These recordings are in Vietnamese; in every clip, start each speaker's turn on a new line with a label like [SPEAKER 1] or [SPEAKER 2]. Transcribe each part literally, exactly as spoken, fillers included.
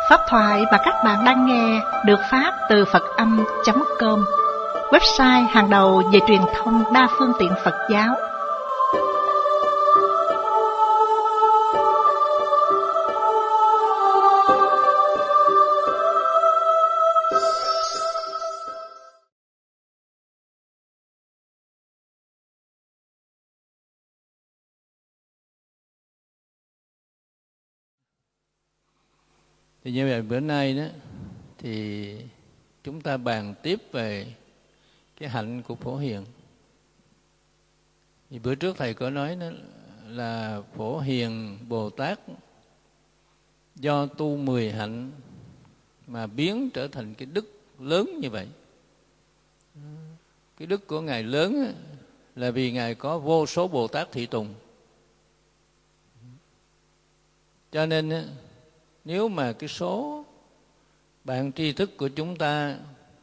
[SPEAKER 1] Pháp thoại mà các bạn đang nghe được phát từ Phật Âm chấm com, website hàng đầu về truyền thông đa phương tiện Phật giáo.
[SPEAKER 2] Thì như vậy bữa nay đó thì chúng ta bàn tiếp về cái hạnh của Phổ Hiền. Thì bữa trước thầy có nói đó là Phổ Hiền Bồ Tát do tu mười hạnh mà biến trở thành cái đức lớn như vậy. Cái đức của Ngài lớn là vì Ngài có vô số Bồ Tát thị tùng. Cho nên nếu mà cái số bạn tri thức của chúng ta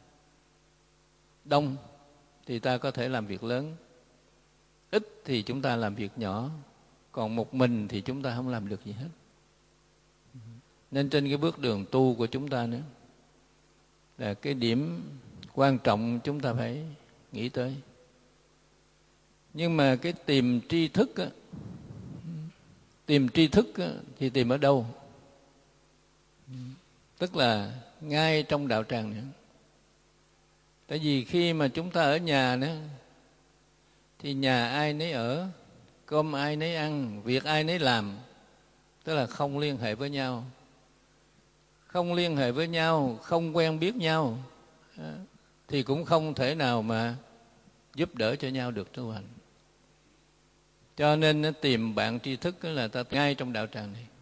[SPEAKER 2] đông thì ta có thể làm việc lớn, ít thì chúng ta làm việc nhỏ, còn một mình thì chúng ta không làm được gì hết. Nên trên cái bước đường tu của chúng ta nữa là cái điểm quan trọng chúng ta phải nghĩ tới. Nhưng mà cái tìm tri thức á, tìm tri thức á, thì tìm ở đâu? Tức là ngay trong đạo tràng nữa. Tại vì khi mà chúng ta ở nhà nữa thì nhà ai nấy ở, cơm ai nấy ăn, việc ai nấy làm, tức là không liên hệ với nhau. Không liên hệ với nhau, không quen biết nhau thì cũng không thể nào mà giúp đỡ cho nhau được tu hành. Cho nên tìm bạn tri thức là ta ngay trong đạo tràng này.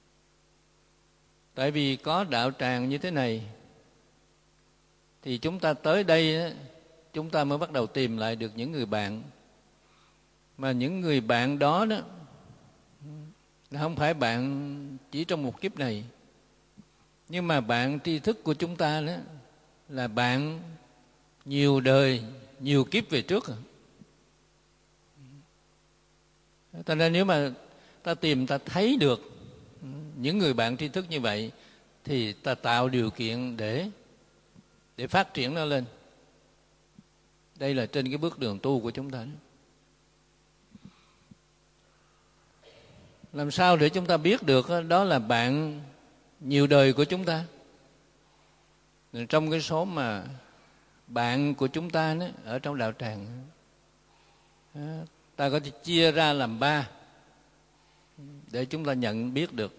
[SPEAKER 2] Tại vì có đạo tràng như thế này thì chúng ta tới đây chúng ta mới bắt đầu tìm lại được những người bạn. Mà những người bạn đó đó không phải bạn chỉ trong một kiếp này, nhưng mà bạn tri thức của chúng ta đó là bạn nhiều đời, nhiều kiếp về trước. Cho nên nếu mà ta tìm, ta thấy được những người bạn tri thức như vậy thì ta tạo điều kiện để để phát triển nó lên. Đây là trên cái bước đường tu của chúng ta. Làm sao để chúng ta biết được đó là bạn nhiều đời của chúng ta? Trong cái số mà bạn của chúng ta đó, ở trong đạo tràng, ta có thể chia ra làm ba để chúng ta nhận biết được.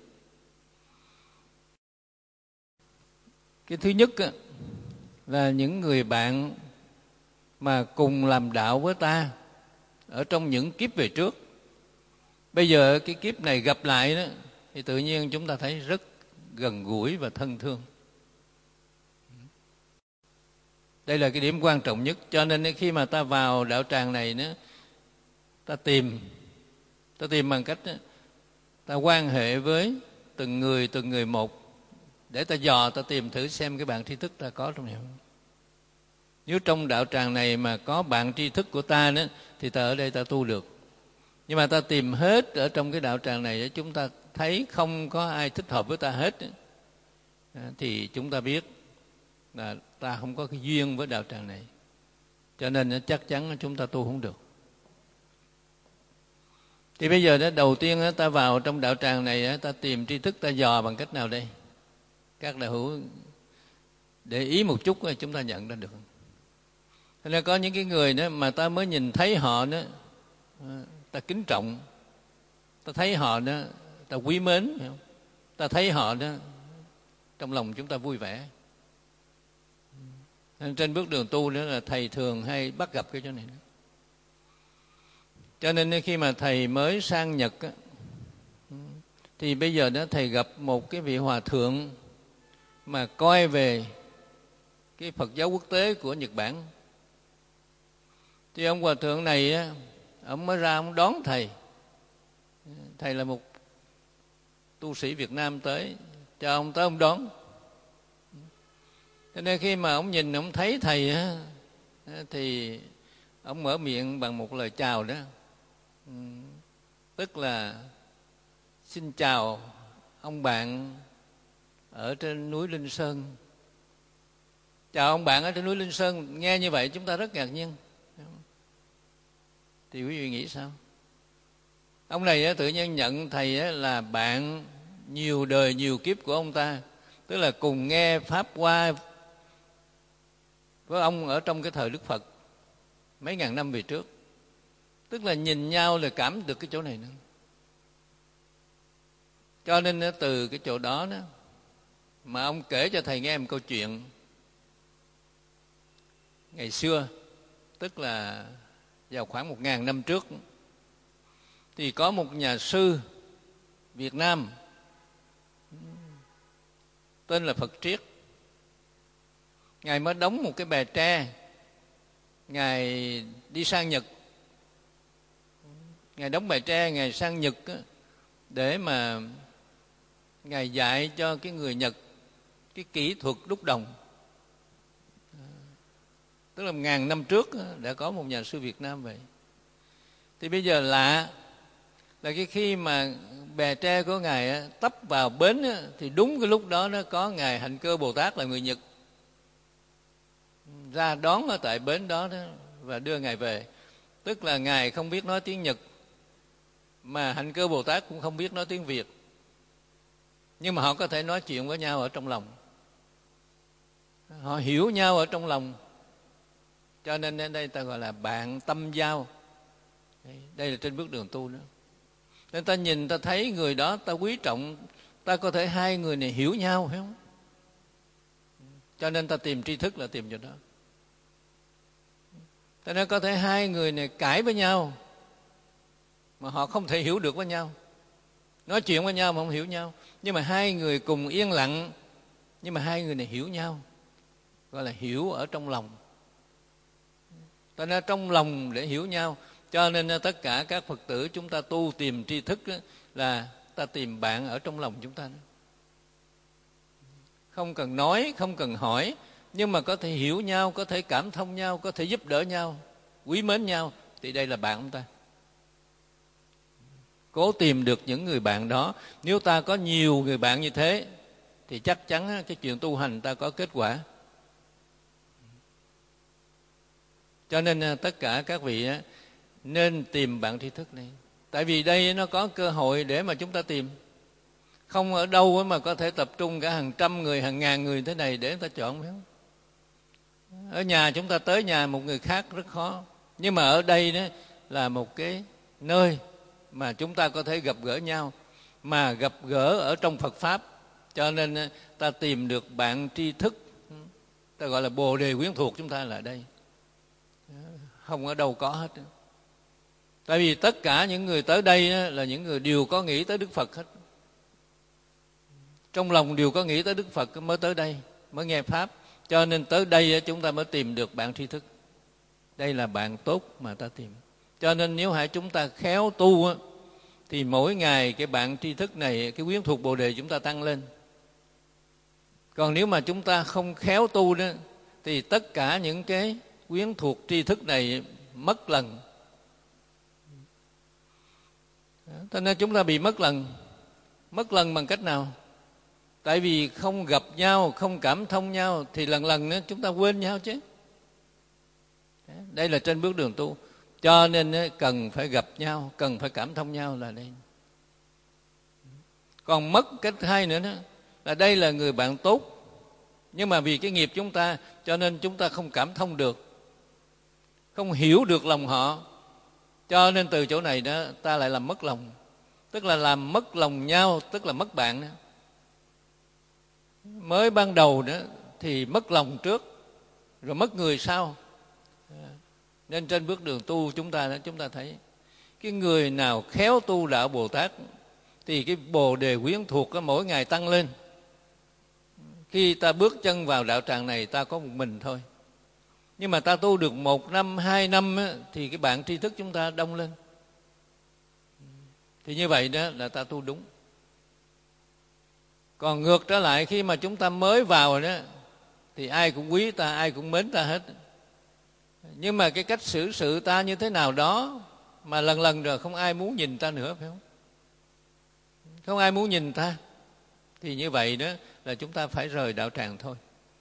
[SPEAKER 2] Cái thứ nhất là những người bạn mà cùng làm đạo với ta ở trong những kiếp về trước. Bây giờ cái kiếp này gặp lại đó thì tự nhiên chúng ta thấy rất gần gũi và thân thương. Đây là cái điểm quan trọng nhất. Cho nên khi mà ta vào đạo tràng này nữa, ta tìm ta tìm bằng cách đó, ta quan hệ với từng người từng người một để ta dò, ta tìm thử xem cái bạn tri thức ta có trong này không. Nếu trong đạo tràng này mà có bạn tri thức của ta nữa thì ta ở đây ta tu được. Nhưng mà ta tìm hết ở trong cái đạo tràng này, chúng ta thấy không có ai thích hợp với ta hết thì chúng ta biết là ta không có cái duyên với đạo tràng này. Cho nên chắc chắn chúng ta tu không được. Thì bây giờ đó, đầu tiên ta vào trong đạo tràng này, ta tìm tri thức, ta dò bằng cách nào đây? Các đạo hữu để ý một chút chúng ta nhận ra được. Thế nên có những cái người đó mà ta mới nhìn thấy họ đó, ta kính trọng, ta thấy họ đó, ta quý mến, ta thấy họ đó, trong lòng chúng ta vui vẻ. Nên trên bước đường tu nữa là thầy thường hay bắt gặp cái chỗ này. Cho nên khi mà thầy mới sang Nhật á, thì bây giờ đó thầy gặp một cái vị hòa thượng mà coi về cái Phật giáo quốc tế của Nhật Bản. Thì ông hòa thượng này á, ông mới ra ông đón thầy. Thầy là một tu sĩ Việt Nam tới, cho ông tới ông đón. Cho nên khi mà ông nhìn, ông thấy thầy á, thì ông mở miệng bằng một lời chào đó. Tức là xin chào ông bạn ở trên núi Linh Sơn. Chào ông bạn ở trên núi Linh Sơn, nghe như vậy chúng ta rất ngạc nhiên. Thì quý vị nghĩ sao? Ông này tự nhiên nhận thầy là bạn nhiều đời nhiều kiếp của ông ta, tức là cùng nghe pháp hoa với ông ở trong cái thời Đức Phật mấy ngàn năm về trước. Tức là nhìn nhau là cảm được cái chỗ này nữa. Cho nên từ cái chỗ đó đó mà ông kể cho thầy nghe một câu chuyện. Ngày xưa, tức là vào khoảng một ngàn năm trước, thì có một nhà sư Việt Nam tên là Phật Triết. Ngài mới đóng một cái bè tre, Ngài đi sang Nhật. Ngài đóng bè tre, Ngài sang Nhật để mà Ngài dạy cho cái người Nhật cái kỹ thuật đúc đồng. Tức là một ngàn năm trước đã có một nhà sư Việt Nam vậy. Thì bây giờ lạ là cái khi mà bè tre của Ngài tấp vào bến thì đúng cái lúc đó nó có Ngài Hạnh Cơ Bồ Tát là người Nhật ra đón ở tại bến đó, đó và đưa Ngài về. Tức là Ngài không biết nói tiếng Nhật, mà Hạnh Cơ Bồ Tát cũng không biết nói tiếng Việt, nhưng mà họ có thể nói chuyện với nhau ở trong lòng, họ hiểu nhau ở trong lòng. Cho nên đến đây ta gọi là bạn tâm giao. Đây là trên bước đường tu đó. Nên ta nhìn ta thấy người đó, ta quý trọng, ta có thể hai người này hiểu nhau, phải không? Cho nên ta tìm tri thức là tìm chỗ đó. Cho nên có thể hai người này cãi với nhau mà họ không thể hiểu được với nhau, nói chuyện với nhau mà không hiểu nhau. Nhưng mà hai người cùng yên lặng, nhưng mà hai người này hiểu nhau, gọi là hiểu ở trong lòng. Cho nên trong lòng để hiểu nhau. Cho nên tất cả các Phật tử chúng ta tu tìm tri thức là ta tìm bạn ở trong lòng chúng ta. Không cần nói, không cần hỏi, nhưng mà có thể hiểu nhau, có thể cảm thông nhau, có thể giúp đỡ nhau, quý mến nhau, thì đây là bạn chúng ta. Cố tìm được những người bạn đó. Nếu ta có nhiều người bạn như thế thì chắc chắn cái chuyện tu hành ta có kết quả. Cho nên tất cả các vị nên tìm bạn tri thức này. Tại vì đây nó có cơ hội để mà chúng ta tìm. Không ở đâu mà có thể tập trung cả hàng trăm người, hàng ngàn người thế này để người ta chọn, phải không? Ở nhà chúng ta tới nhà một người khác rất khó. Nhưng mà ở đây đó là một cái nơi mà chúng ta có thể gặp gỡ nhau, mà gặp gỡ ở trong Phật Pháp. Cho nên ta tìm được bạn tri thức, ta gọi là Bồ Đề quyến thuộc chúng ta là ở đây. Không ở đâu có hết. Tại vì tất cả những người tới đây là những người đều có nghĩ tới Đức Phật hết. Trong lòng đều có nghĩ tới Đức Phật mới tới đây, mới nghe Pháp. Cho nên tới đây chúng ta mới tìm được bạn tri thức. Đây là bạn tốt mà ta tìm. Cho nên nếu hãy chúng ta khéo tu thì mỗi ngày cái bạn tri thức này, cái quyến thuộc Bồ Đề chúng ta tăng lên. Còn nếu mà chúng ta không khéo tu đó thì tất cả những cái quyến thuộc tri thức này mất lần. Cho nên chúng ta bị mất lần. Mất lần bằng cách nào? Tại vì không gặp nhau, không cảm thông nhau thì lần lần nữa chúng ta quên nhau chứ. Đây là trên bước đường tu. Cho nên cần phải gặp nhau, cần phải cảm thông nhau là đây. Còn mất cái hai nữa đó là đây là người bạn tốt, nhưng mà vì cái nghiệp chúng ta cho nên chúng ta không cảm thông được, không hiểu được lòng họ. Cho nên từ chỗ này đó ta lại làm mất lòng. Tức là làm mất lòng nhau, tức là mất bạn đó. Mới ban đầu đó thì mất lòng trước, rồi mất người sau. Nên trên bước đường tu chúng ta chúng ta thấy cái người nào khéo tu đạo Bồ Tát thì cái Bồ Đề quyến thuộc đó mỗi ngày tăng lên. Khi ta bước chân vào đạo tràng này ta có một mình thôi, nhưng mà ta tu được một năm, hai năm á, thì cái bạn tri thức chúng ta đông lên. Thì như vậy đó là ta tu đúng. Còn ngược trở lại khi mà chúng ta mới vào đó thì ai cũng quý ta, ai cũng mến ta hết. Nhưng mà cái cách xử sự ta như thế nào đó mà lần lần rồi không ai muốn nhìn ta nữa, phải không? Không ai muốn nhìn ta. Thì như vậy đó là chúng ta phải rời đạo tràng thôi.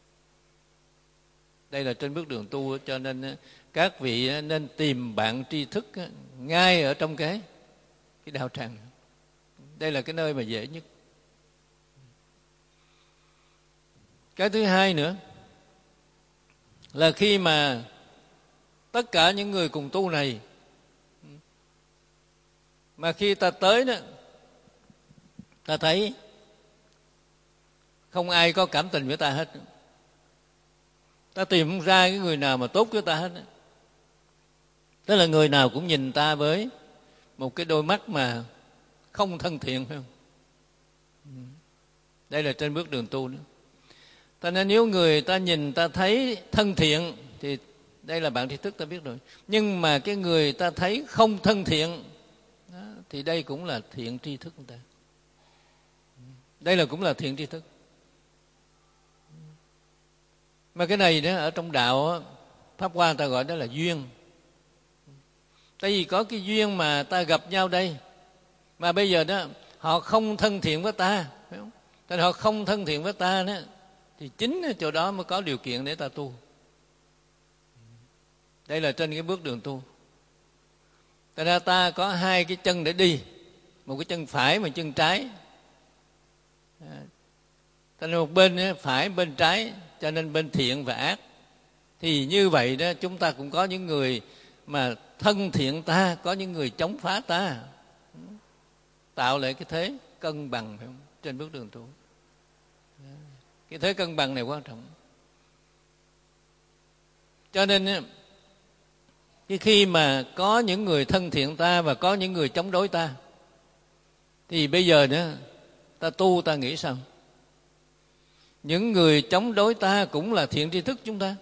[SPEAKER 2] Đây là trên bước đường tu, cho nên các vị nên tìm bạn tri thức ngay ở trong cái, cái đạo tràng. Đây là cái nơi mà dễ nhất. Cái thứ hai nữa là khi mà tất cả những người cùng tu này, mà khi ta tới đó, ta thấy không ai có cảm tình với ta hết, ta tìm không ra cái người nào mà tốt với ta hết. Tức là người nào cũng nhìn ta với một cái đôi mắt mà không thân thiện, phải không? Đây là trên bước đường tu nữa. Ta nên nếu người ta nhìn ta thấy thân thiện thì đây là bạn tri thức, ta biết rồi. Nhưng mà cái người ta thấy không thân thiện đó, thì đây cũng là thiện tri thức của ta. Đây là cũng là thiện tri thức. Mà cái này đó, ở trong đạo Pháp Hoa ta gọi đó là duyên. Tại vì có cái duyên mà ta gặp nhau đây, mà bây giờ đó họ không thân thiện với ta, phải không? Tại họ không thân thiện với ta đó, thì chính ở chỗ đó mới có điều kiện để ta tu. Đây là trên cái bước đường tu. Tại ra ta có hai cái chân để đi, một cái chân phải, một chân trái. Tại nên một bên phải, bên trái, cho nên bên thiện và ác. Thì như vậy đó, chúng ta cũng có những người mà thân thiện ta, có những người chống phá ta, tạo lại cái thế cân bằng, phải không? Trên bước đường tu. Cái thế cân bằng này quan trọng. Cho nên cái khi mà có những người thân thiện ta và có những người chống đối ta, thì bây giờ nữa ta tu ta nghĩ sao? Những người chống đối ta cũng là thiện tri thức chúng ta,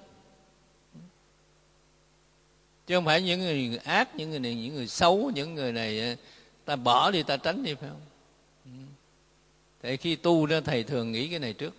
[SPEAKER 2] chứ không phải những người ác, những người này, những người xấu, những người này ta bỏ đi, ta tránh đi, phải không? Tại khi tu đó thầy thường nghĩ cái này trước.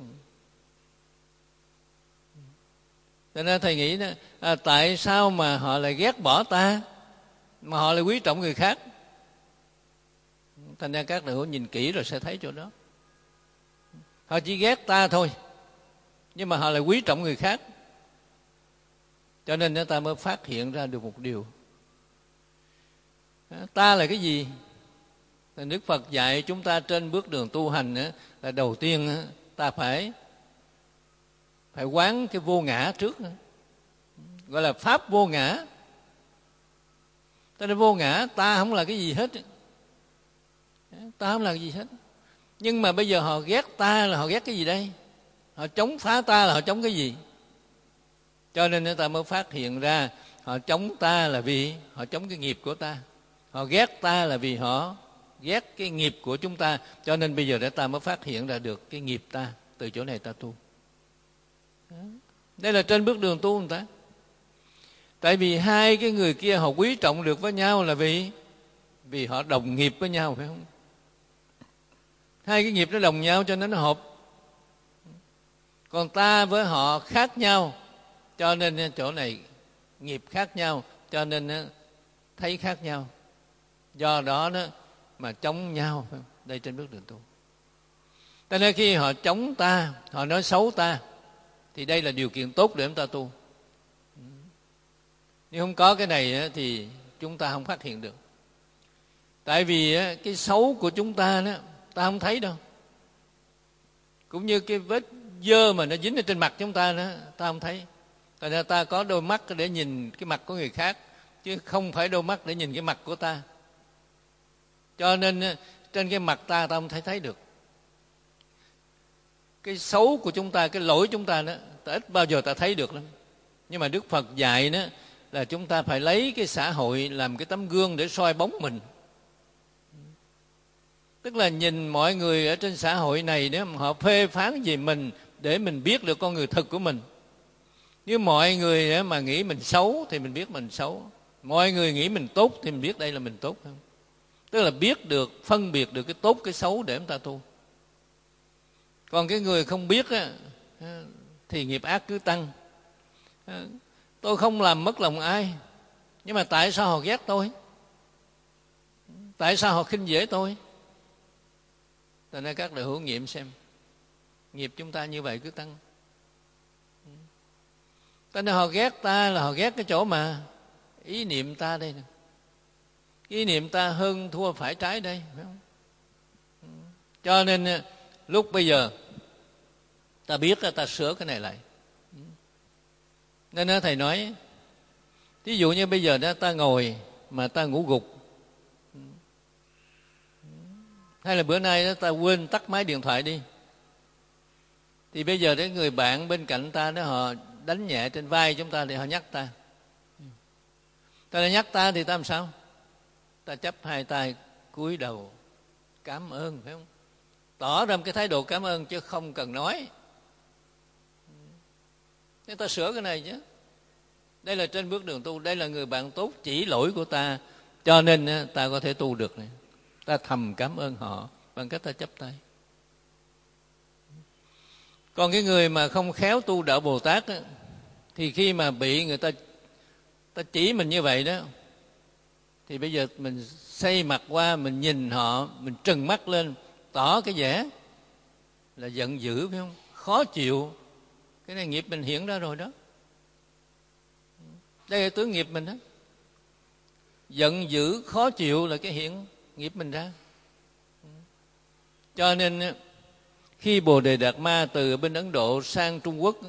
[SPEAKER 2] Cho nên thầy nghĩ đó, à, tại sao mà họ lại ghét bỏ ta, mà họ lại quý trọng người khác? Thành ra các đạo hữu nhìn kỹ rồi sẽ thấy chỗ đó. Họ chỉ ghét ta thôi, nhưng mà họ lại quý trọng người khác. Cho nên ta mới phát hiện ra được một điều. Ta là cái gì? Đức Phật dạy chúng ta trên bước đường tu hành là đầu tiên ta phải phải quán cái vô ngã trước, gọi là pháp vô ngã. Cho nên vô ngã, ta không là cái gì hết, ta không là cái gì hết. Nhưng mà bây giờ họ ghét ta là họ ghét cái gì đây? Họ chống phá ta là họ chống cái gì? Cho nên ta mới phát hiện ra họ chống ta là vì họ chống cái nghiệp của ta, họ ghét ta là vì họ ghét cái nghiệp của chúng ta. Cho nên bây giờ để ta mới phát hiện ra được cái nghiệp ta, từ chỗ này ta tu. Đây là trên bước đường tu người ta. Tại vì hai cái người kia họ quý trọng được với nhau là vì vì họ đồng nghiệp với nhau, phải không? Hai cái nghiệp nó đồng nhau cho nên nó hợp. Còn ta với họ khác nhau, cho nên chỗ này nghiệp khác nhau, cho nên thấy khác nhau. Do đó đó mà chống nhau, phải không? Đây trên bước đường tu. Cho nên khi họ chống ta, họ nói xấu ta, thì đây là điều kiện tốt để chúng ta tu. Nếu không có cái này thì chúng ta không phát hiện được. Tại vì cái xấu của chúng ta đó, ta không thấy đâu. Cũng như cái vết dơ mà nó dính ở trên mặt chúng ta đó, ta không thấy. Tại nên ta có đôi mắt để nhìn cái mặt của người khác, chứ không phải đôi mắt để nhìn cái mặt của ta. Cho nên trên cái mặt ta ta không thấy thấy được. Cái xấu của chúng ta, cái lỗi chúng ta đó, ta ít bao giờ ta thấy được lắm. Nhưng mà Đức Phật dạy đó là chúng ta phải lấy cái xã hội làm cái tấm gương để soi bóng mình. Tức là nhìn mọi người ở trên xã hội này nếu họ phê phán về mình để mình biết được con người thực của mình. Nếu mọi người mà nghĩ mình xấu thì mình biết mình xấu. Mọi người nghĩ mình tốt thì mình biết đây là mình tốt không? Tức là biết được, phân biệt được cái tốt cái xấu để chúng ta tu. Còn cái người không biết á, thì nghiệp ác cứ tăng. Tôi không làm mất lòng ai, nhưng mà tại sao họ ghét tôi? Tại sao họ khinh dễ tôi? Cho nên các đạo hữu nghiệm xem, Nghiệp chúng ta như vậy cứ tăng. Cho nên họ ghét ta là họ ghét cái chỗ mà ý niệm ta đây nè. Ý niệm ta hơn thua phải trái đây, phải không? Cho nên lúc bây giờ ta biết là ta sửa cái này lại. Nên thầy nói, ví dụ như bây giờ đó ta ngồi mà ta ngủ gục, hay là bữa nay đó ta quên tắt máy điện thoại đi, thì bây giờ đấy người bạn bên cạnh ta đó họ đánh nhẹ trên vai chúng ta để họ nhắc ta. Ta đã nhắc ta thì ta làm sao? Ta chắp hai tay cúi đầu cảm ơn, phải không? Tỏ ra một cái thái độ cảm ơn chứ không cần nói. Nên ta sửa cái này chứ. Đây là trên bước đường tu, đây là người bạn tốt chỉ lỗi của ta, cho nên ta có thể tu được này. Ta thầm cảm ơn họ bằng cách ta chắp tay. Còn cái người mà không khéo tu đạo Bồ Tát á, thì khi mà bị người ta ta chỉ mình như vậy đó, thì bây giờ mình xây mặt qua, mình nhìn họ, mình trừng mắt lên, tỏ cái vẻ là giận dữ, phải không? Khó chịu. Cái này nghiệp mình hiện ra rồi đó. Đây là tướng nghiệp mình đó. Giận dữ, khó chịu là cái hiện nghiệp mình ra. Cho nên khi Bồ Đề Đạt Ma từ bên Ấn Độ sang Trung Quốc,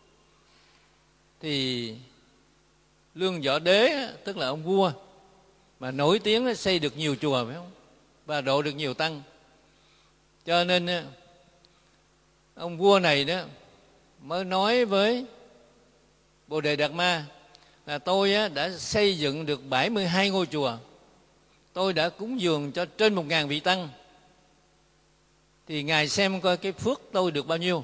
[SPEAKER 2] thì Lương Võ Đế, tức là ông vua mà nổi tiếng xây được nhiều chùa, phải không? Và độ được nhiều tăng. Cho nên ông vua này đó mới nói với Bồ Đề Đạt Ma là tôi đã xây dựng được bảy mươi hai ngôi chùa, tôi đã cúng dường cho trên một ngàn vị tăng, thì Ngài xem coi cái phước tôi được bao nhiêu.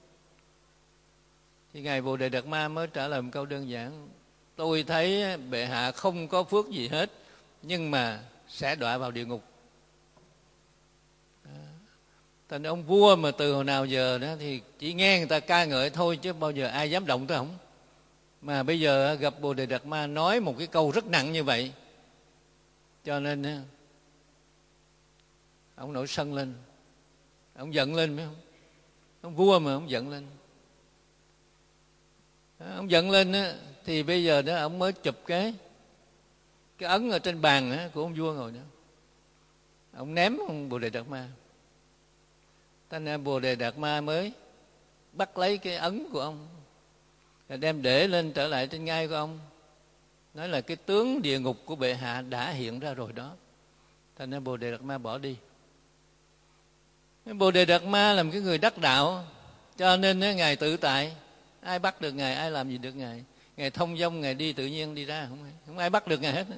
[SPEAKER 2] Thì Ngài Bồ Đề Đạt Ma mới trả lời một câu đơn giản: tôi thấy bệ hạ không có phước gì hết, nhưng mà sẽ đọa vào địa ngục. Thành ông vua mà từ hồi nào giờ đó thì chỉ nghe người ta ca ngợi thôi, chứ bao giờ ai dám động tới ổng. Mà bây giờ gặp Bồ Đề Đạt Ma nói một cái câu rất nặng như vậy, cho nên ông nổi sân lên, ông giận lên, phải không? Ông vua mà ông giận lên, ông giận lên á, thì bây giờ đó ông mới chụp cái cái ấn ở trên bàn á, của ông vua ngồi đó, ông ném ông Bồ Đề Đạt Ma. Thành ra Bồ Đề Đạt Ma mới bắt lấy cái ấn của ông, đem để lên trở lại trên ngai của ông, nói là cái tướng địa ngục của bệ hạ đã hiện ra rồi đó. Thành ra Bồ Đề Đạt Ma bỏ đi. Bồ Đề Đạt Ma là một cái người đắc đạo, cho nên Ngài tự tại, ai bắt được Ngài, ai làm gì được Ngài. Ngài thông dong, Ngài đi tự nhiên đi ra, không ai, không ai bắt được Ngài hết.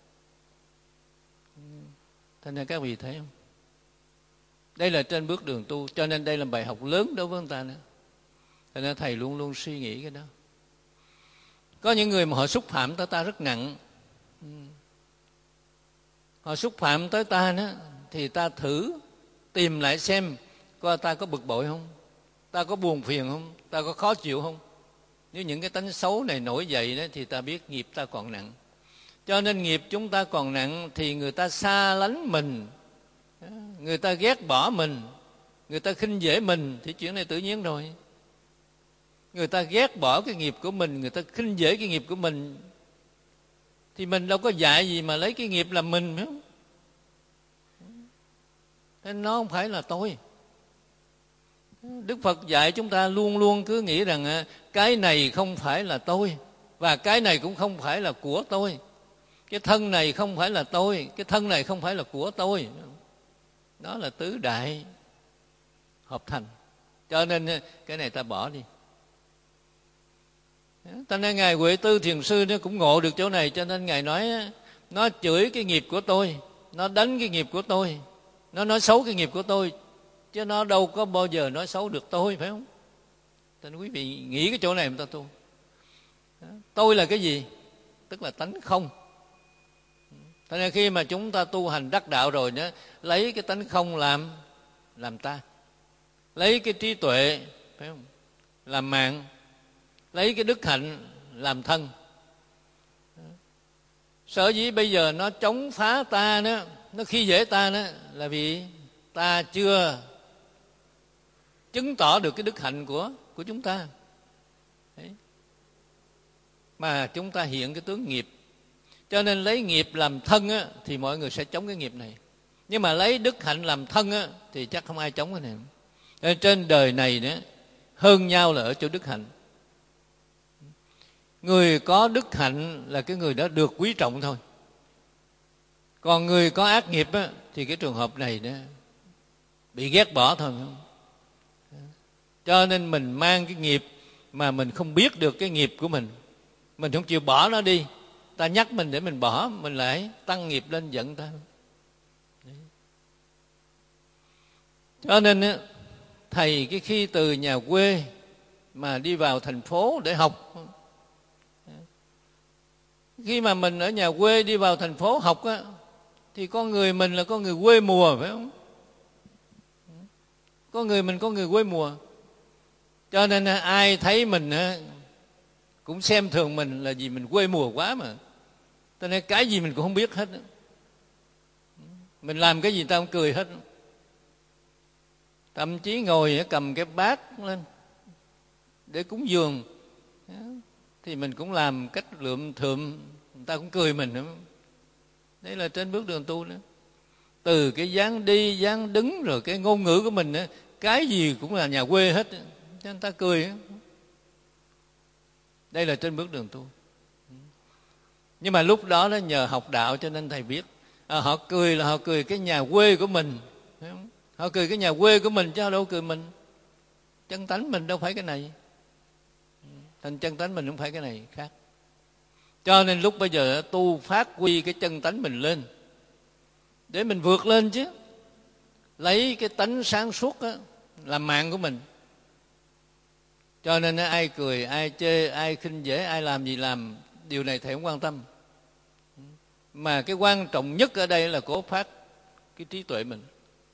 [SPEAKER 2] Thành ra các vị thấy không? Đây là trên bước đường tu, cho nên đây là bài học lớn đối với người ta nữa. Thành ra thầy luôn luôn suy nghĩ cái đó. Có những người mà họ xúc phạm tới ta rất nặng, họ xúc phạm tới ta đó, thì ta thử tìm lại xem coi ta có bực bội không, ta có buồn phiền không, ta có khó chịu không. Nếu những cái tánh xấu này nổi dậy đó, thì ta biết nghiệp ta còn nặng. Cho nên nghiệp chúng ta còn nặng thì người ta xa lánh mình, người ta ghét bỏ mình, người ta khinh dễ mình, thì chuyện này tự nhiên rồi. Người ta ghét bỏ cái nghiệp của mình, người ta khinh dễ cái nghiệp của mình, thì mình đâu có dạy gì mà lấy cái nghiệp làm mình, phải không? Nên nó không phải là tôi. Đức Phật dạy chúng ta luôn luôn cứ nghĩ rằng cái này không phải là tôi, và cái này cũng không phải là của tôi. Cái thân này không phải là tôi, cái thân này không phải là của tôi. Đó là tứ đại hợp thành. Cho nên cái này ta bỏ đi. Cho nên Ngài Huệ Tư Thiền Sư nó cũng ngộ được chỗ này, cho nên Ngài nói nó chửi cái nghiệp của tôi, nó đánh cái nghiệp của tôi, nó nói xấu cái nghiệp của tôi, chứ nó đâu có bao giờ nói xấu được tôi, phải không? Cho nên quý vị nghĩ cái chỗ này mà ta tu. Tôi là cái gì? Tức là tánh không. Cho nên khi mà chúng ta tu hành đắc đạo rồi đó, lấy cái tánh không làm làm ta, lấy cái trí tuệ, phải không, làm mạng, lấy cái đức hạnh làm thân. Sở dĩ bây giờ nó chống phá ta đó, nó khi dễ ta đó, là vì ta chưa chứng tỏ được cái đức hạnh của của chúng ta. Đấy. Mà chúng ta hiện cái tướng nghiệp. Cho nên lấy nghiệp làm thân á, thì mọi người sẽ chống cái nghiệp này. Nhưng mà lấy đức hạnh làm thân á, thì chắc không ai chống cái này. Nên trên đời này nữa, hơn nhau là ở chỗ đức hạnh. Người có đức hạnh là cái người đó được quý trọng thôi. Còn người có ác nghiệp á, thì cái trường hợp này đó bị ghét bỏ thôi. Cho nên mình mang cái nghiệp mà mình không biết được cái nghiệp của mình, mình không chịu bỏ nó đi. Ta nhắc mình để mình bỏ, mình lại tăng nghiệp lên giận ta. Cho nên á, thầy cái khi từ nhà quê mà đi vào thành phố để học, khi mà mình ở nhà quê đi vào thành phố học á, thì con người mình là con người quê mùa, phải không? Con người mình con người quê mùa. Cho nên ai thấy mình cũng xem thường mình là vì mình quê mùa quá mà. Cho nên cái gì mình cũng không biết hết. Mình làm cái gì ta cũng cười hết. Thậm chí ngồi cầm cái bát lên để cúng dường thì mình cũng làm cách lượm thượm, người ta cũng cười mình nữa. Đấy là trên bước đường tu nữa. Từ cái dáng đi, dáng đứng, rồi cái ngôn ngữ của mình nữa, cái gì cũng là nhà quê hết, cho người ta cười. Đây là trên bước đường tu. Nhưng mà lúc đó nó nhờ học đạo cho nên thầy biết, à, họ cười là họ cười cái nhà quê của mình, phải không? Họ cười cái nhà quê của mình chứ họ đâu cười mình. Chân tánh mình đâu phải cái này. Thành chân tánh mình không phải cái này, khác. Cho nên lúc bây giờ tu phát huy cái chân tánh mình lên để mình vượt lên chứ. Lấy cái tánh sáng suốt á, làm mạng của mình. Cho nên ai cười, ai chê, ai khinh dễ, ai làm gì làm, điều này thầy không quan tâm. Mà cái quan trọng nhất ở đây là cố phát cái trí tuệ mình.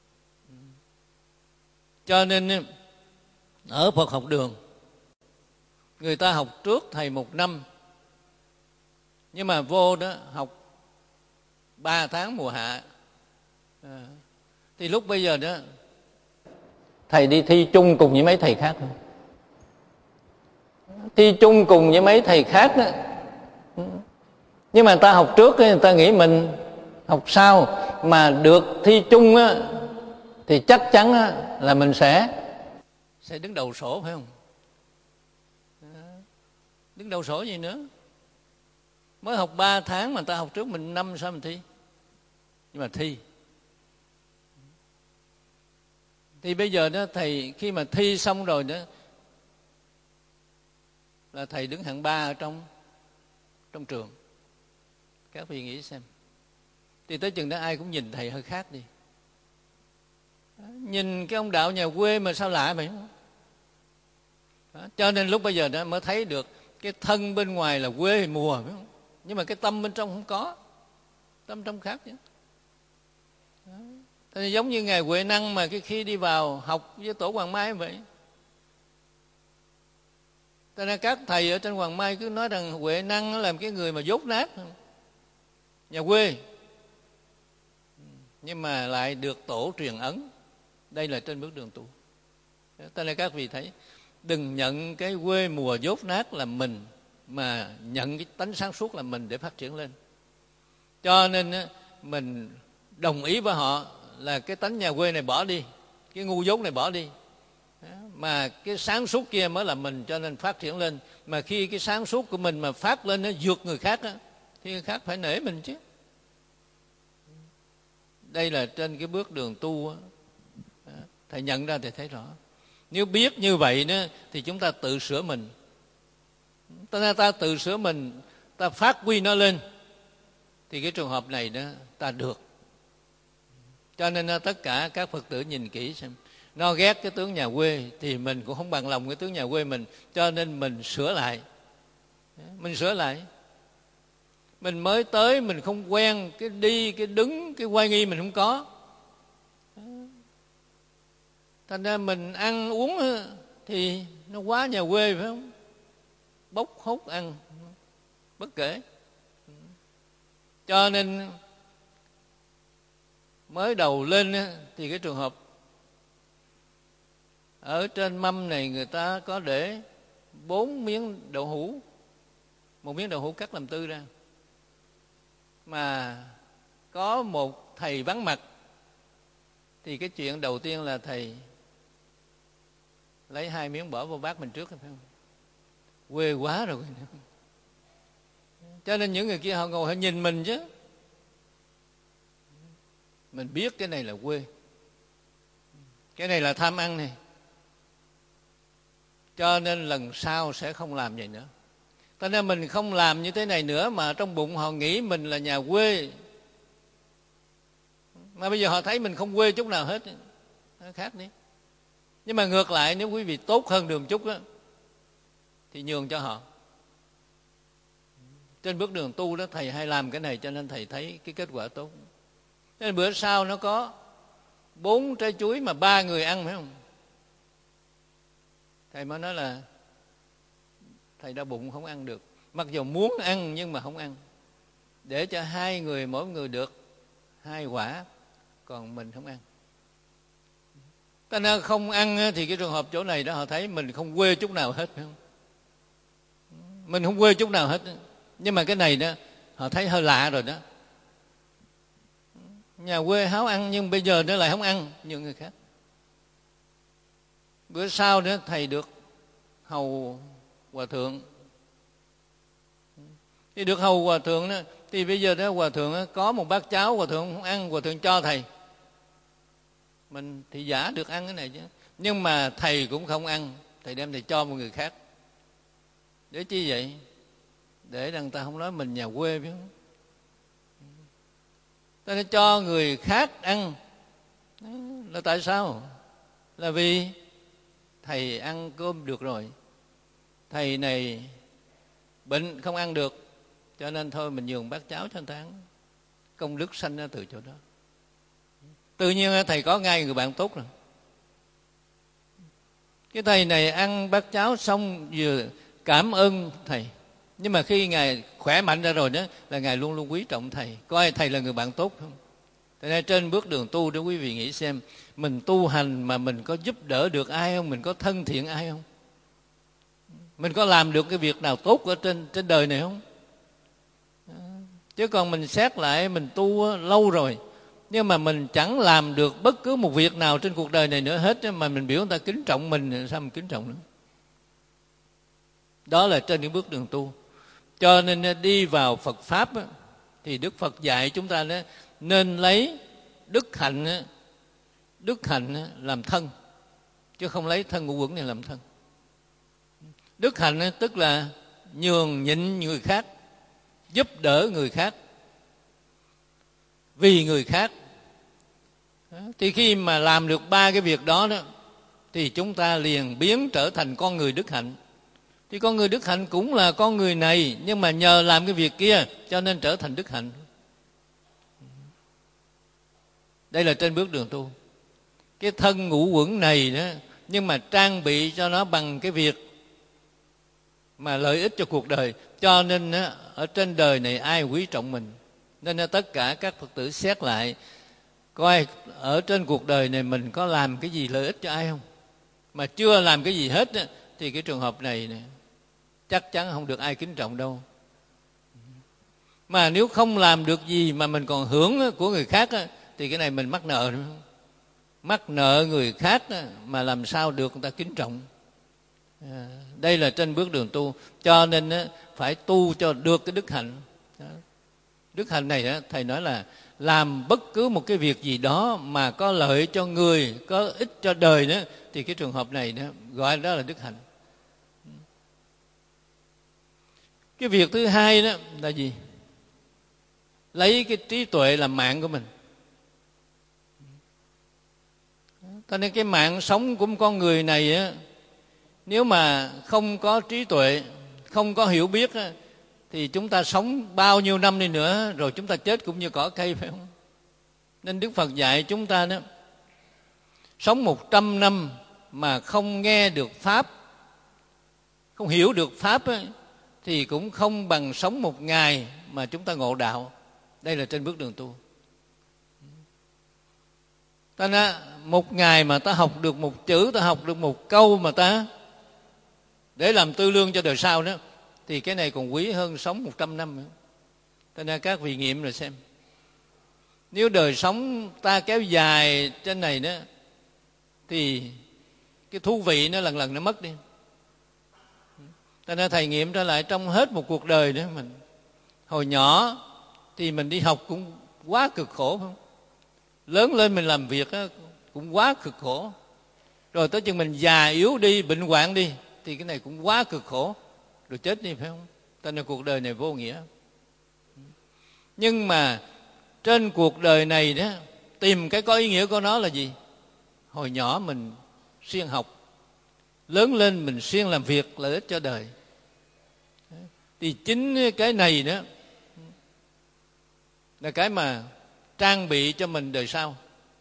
[SPEAKER 2] Cho nên ở Phật học đường, người ta học trước thầy một năm, nhưng mà vô đó học ba tháng mùa hạ. À, thì lúc bây giờ đó thầy đi thi chung cùng với mấy thầy khác thôi. Thi chung cùng với mấy thầy khác đó. Nhưng mà người ta học trước, người ta nghĩ mình học sau, mà được thi chung á, thì chắc chắn á, là mình sẽ sẽ đứng đầu sổ, phải không? Đứng đầu sổ gì nữa. Mới học ba tháng mà người ta học trước mình năm, sao mình thi? Nhưng mà thi. Thì bây giờ đó thầy khi mà thi xong rồi đó là thầy đứng hạng ba ở trong trong trường. Các vị nghĩ xem. Thì tới chừng đó ai cũng nhìn thầy hơi khác đi. Nhìn cái ông đạo nhà quê mà sao lạ vậy? Đó. Cho nên lúc bây giờ đó mới thấy được cái thân bên ngoài là quê mùa, phải không? Nhưng mà cái tâm bên trong không có. Tâm trong khác chứ. Đó. Thì giống như Ngài Huệ Năng mà cái khi đi vào học với tổ Hoàng Mai vậy. Cho nên các thầy ở trên Hoàng Mai cứ nói rằng Huệ Năng nó làm cái người mà dốt nát, nhà quê, nhưng mà lại được tổ truyền ấn. Đây là trên bước đường tu. Cho nên các vị thấy, đừng nhận cái quê mùa dốt nát là mình, mà nhận cái tánh sáng suốt là mình để phát triển lên. Cho nên mình đồng ý với họ là cái tánh nhà quê này bỏ đi, cái ngu dốt này bỏ đi, mà cái sáng suốt kia mới là mình, cho nên phát triển lên. Mà khi cái sáng suốt của mình mà phát lên nó vượt người khác á, thì người khác phải nể mình chứ. Đây là trên cái bước đường tu á, thầy nhận ra thì thấy rõ. Nếu biết như vậy đó, thì chúng ta tự sửa mình. Ta, ta tự sửa mình, ta phát huy nó lên, thì cái trường hợp này đó ta được. Cho nên tất cả các Phật tử nhìn kỹ xem, nó ghét cái tướng nhà quê thì mình cũng không bằng lòng cái tướng nhà quê mình, cho nên mình sửa lại. Mình sửa lại. Mình mới tới mình không quen, cái đi, cái đứng, cái oai nghi mình không có. Thành ra mình ăn uống thì nó quá nhà quê, phải không? Bốc hốt ăn bất kể. Cho nên mới đầu lên thì cái trường hợp Ở trên mâm này người ta có để bốn miếng đậu hũ, một miếng đậu hũ cắt làm tư ra, mà có một thầy vắng mặt, thì cái chuyện đầu tiên là thầy lấy hai miếng bỏ vào bát mình trước, phải không? Quê quá rồi. Cho nên những người kia họ ngồi họ nhìn mình chứ. Mình biết cái này là quê, cái này là tham ăn này, cho nên lần sau sẽ không làm vậy nữa. Cho nên mình không làm như thế này nữa, mà trong bụng họ nghĩ mình là nhà quê, mà bây giờ họ thấy mình không quê chút nào hết, nó khác đi. Nhưng mà ngược lại, nếu quý vị tốt hơn được một chút đó, thì nhường cho họ. Trên bước đường tu đó, thầy hay làm cái này, cho nên thầy thấy cái kết quả tốt. Cho nên bữa sau nó có bốn trái chuối mà ba người ăn, phải không? Thầy mới nói là thầy đau bụng không ăn được, mặc dù muốn ăn nhưng mà không ăn, để cho hai người mỗi người được hai quả, còn mình không ăn. Ta nên không ăn thì cái trường hợp chỗ này đó, họ thấy mình không quê chút nào hết, phải không? Mình không quê chút nào hết. Nhưng mà cái này đó, họ thấy hơi lạ rồi đó. Nhà quê háo ăn nhưng bây giờ nó lại không ăn như người khác. Bữa sau nữa thầy được hầu hòa thượng. Thì được hầu hòa thượng đó, thì bây giờ đó hòa thượng đó, có một bát cháo, hòa thượng không ăn, hòa thượng cho thầy. Mình thì giả được ăn cái này chứ. Nhưng mà thầy cũng không ăn, thầy đem thầy cho một người khác. Để chi vậy? Để rằng ta không nói mình nhà quê, biết không? Ta nên cho người khác ăn. Là tại sao? Là vì thầy ăn cơm được rồi, thầy này bệnh không ăn được, cho nên thôi mình nhường bát cháo cho anh ta ăn. Công đức sanh ra từ chỗ đó. Tự nhiên thầy có ngay người bạn tốt rồi. Cái thầy này ăn bát cháo xong vừa cảm ơn thầy, nhưng mà khi Ngài khỏe mạnh ra rồi đó, là Ngài luôn luôn quý trọng thầy, coi thầy là người bạn tốt không? Thế nên trên bước đường tu đó, quý vị nghĩ xem, mình tu hành mà mình có giúp đỡ được ai không? Mình có thân thiện ai không? Mình có làm được cái việc nào tốt ở trên, trên đời này không? Chứ còn mình xét lại, mình tu lâu rồi, nhưng mà mình chẳng làm được bất cứ một việc nào trên cuộc đời này nữa hết, mà mình biểu người ta kính trọng mình, sao mình kính trọng nữa? Đó là trên những bước đường tu. Cho nên đi vào Phật Pháp thì Đức Phật dạy chúng ta đó, nên lấy đức hạnh đức hạnh làm thân, chứ không lấy thân ngũ uẩn này làm thân. Đức hạnh tức là nhường nhịn người khác, giúp đỡ người khác, vì người khác. Thì khi mà làm được ba cái việc đó đó, thì chúng ta liền biến trở thành con người đức hạnh. Thì con người đức hạnh cũng là con người này, nhưng mà nhờ làm cái việc kia cho nên trở thành đức hạnh. Đây là trên bước đường tu. Cái thân ngũ uẩn này đó, nhưng mà trang bị cho nó bằng cái việc mà lợi ích cho cuộc đời. Cho nên đó, ở trên đời này ai quý trọng mình. Nên đó, tất cả các Phật tử xét lại, coi ở trên cuộc đời này mình có làm cái gì lợi ích cho ai không. Mà chưa làm cái gì hết đó, thì cái trường hợp này, này chắc chắn không được ai kính trọng đâu. Mà nếu không làm được gì mà mình còn hưởng của người khác đó, thì cái này mình mắc nợ nữa. Mắc nợ người khác đó, mà làm sao được người ta kính trọng. À, đây là trên bước đường tu. Cho nên đó, phải tu cho được cái đức hạnh đó. Đức hạnh này đó, thầy nói là làm bất cứ một cái việc gì đó mà có lợi cho người, có ích cho đời đó, thì cái trường hợp này đó, gọi đó là đức hạnh. Cái việc thứ hai đó là gì? Lấy cái trí tuệ làm mạng của mình. Cho nên cái mạng sống của con người này á, nếu mà không có trí tuệ, không có hiểu biết á, thì chúng ta sống bao nhiêu năm đi nữa rồi chúng ta chết cũng như cỏ cây, phải không? Nên Đức Phật dạy chúng ta đó, sống một trăm năm mà không nghe được Pháp, không hiểu được Pháp á, thì cũng không bằng sống một ngày mà chúng ta ngộ đạo. Đây là trên bước đường tu. Ta nói, một ngày mà ta học được một chữ, ta học được một câu mà ta để làm tư lương cho đời sau đó, thì cái này còn quý hơn sống một trăm năm nữa. Ta nói các vị nghiệm rồi xem. Nếu đời sống ta kéo dài trên này đó, thì cái thú vị nó lần lần nó mất đi. Ta nói thầy nghiệm trở lại trong hết một cuộc đời đó, mình hồi nhỏ thì mình đi học cũng quá cực khổ, không? Lớn lên mình làm việc đó, cũng quá cực khổ. Rồi tới chừng mình già yếu đi, bệnh hoạn đi, thì cái này cũng quá cực khổ. Rồi chết đi, phải không? Ta nói cuộc đời này vô nghĩa. Nhưng mà trên cuộc đời này đó, tìm cái có ý nghĩa của nó là gì? Hồi nhỏ mình siêng học, lớn lên mình siêng làm việc, lợi ích cho đời. Thì chính cái này đó là cái mà trang bị cho mình đời sau.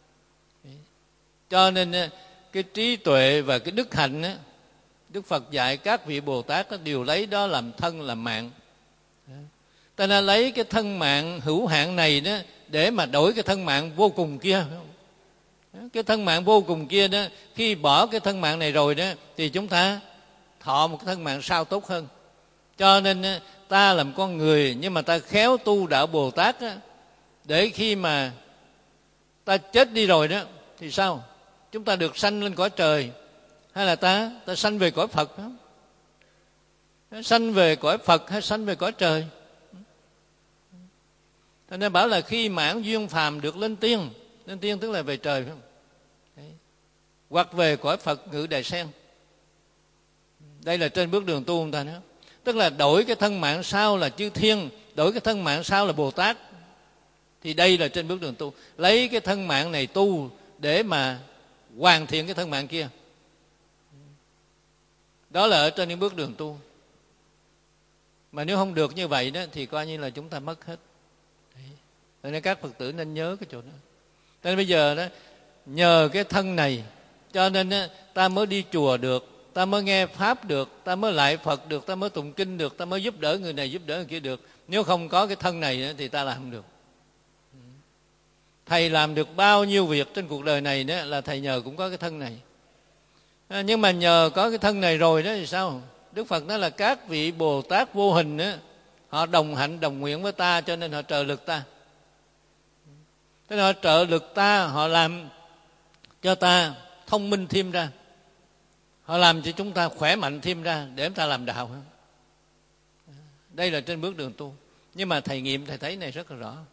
[SPEAKER 2] Cho nên cái trí tuệ và cái đức hạnh đó, Đức Phật dạy các vị Bồ Tát đó, đều lấy đó làm thân làm mạng. Ta nên lấy cái thân mạng hữu hạn này đó để mà đổi cái thân mạng vô cùng kia. Cái thân mạng vô cùng kia đó, khi bỏ cái thân mạng này rồi đó, thì chúng ta thọ một cái thân mạng sau tốt hơn. Cho nên ta làm con người, nhưng mà ta khéo tu đạo Bồ Tát đó, để khi mà ta chết đi rồi đó thì sao? Chúng ta được sanh lên cõi trời, hay là ta ta sanh về cõi Phật đó? Sanh về cõi Phật hay sanh về cõi trời? Cho nên bảo là khi mãn duyên phàm được lên tiên. Lên tiên tức là về trời, phải không? Đấy. Hoặc về cõi Phật ngự đài sen. Đây là trên bước đường tu ông ta nói. Tức là đổi cái thân mạng sau là chư thiên, đổi cái thân mạng sau là Bồ Tát. Thì đây là trên bước đường tu. Lấy cái thân mạng này tu để mà hoàn thiện cái thân mạng kia. Đó là ở trên những bước đường tu. Mà nếu không được như vậy đó, thì coi như là chúng ta mất hết. Cho nên các Phật tử nên nhớ cái chỗ đó. Cho nên bây giờ đó, nhờ cái thân này, cho nên đó, ta mới đi chùa được, ta mới nghe Pháp được, ta mới lại Phật được, ta mới tụng kinh được, ta mới giúp đỡ người này, giúp đỡ người kia được. Nếu không có cái thân này đó, thì ta làm không được. Thầy làm được bao nhiêu việc trên cuộc đời này đó, là thầy nhờ cũng có cái thân này. À, nhưng mà nhờ có cái thân này rồi đó thì sao? Đức Phật nói là các vị Bồ Tát vô hình đó, họ đồng hạnh đồng nguyện với ta, cho nên họ trợ lực ta. Thế nên họ trợ lực ta, họ làm cho ta thông minh thêm ra, họ làm cho chúng ta khỏe mạnh thêm ra để chúng ta làm đạo. Đây là trên bước đường tu. Nhưng mà thầy nghiệm thầy thấy này rất là rõ.